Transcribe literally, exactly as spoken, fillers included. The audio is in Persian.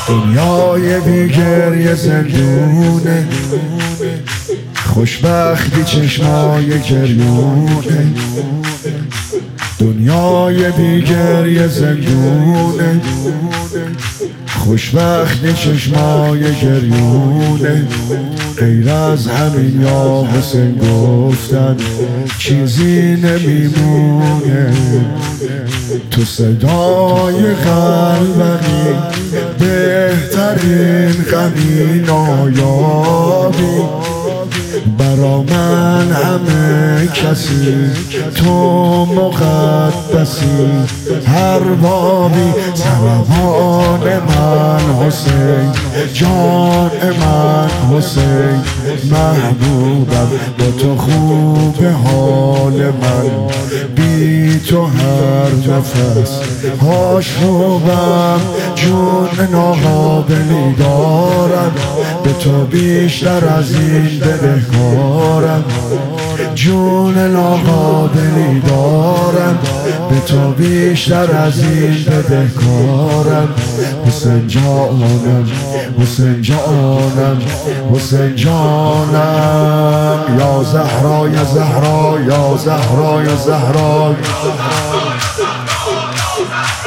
دنیای بیگریه زندونه، خوشبختی چشمای گریونه. دنیای بیگریه زندونه، خوشبختی چشمای گریونه. غیر از همین یا حسین گفتن چیزی نمیمونه. تو صدای قلبمی بهترین غمی نایابی، برا من همه کسی تو مقدسی. هر بابی سربان من حسین، جان من حسین. محبوبم با تو خوب حال من، بی تو هر نفس آشوبم. جون ناقابلی دارم، به تو بیشتر از این بدهکارم. جون ناقابلی دارم، به تو بیشتر از این بدهکارم. حسین جانم، حسین جانم، حسین جانم. یا زهرا یا زهرا یا زهرا یا زهرا.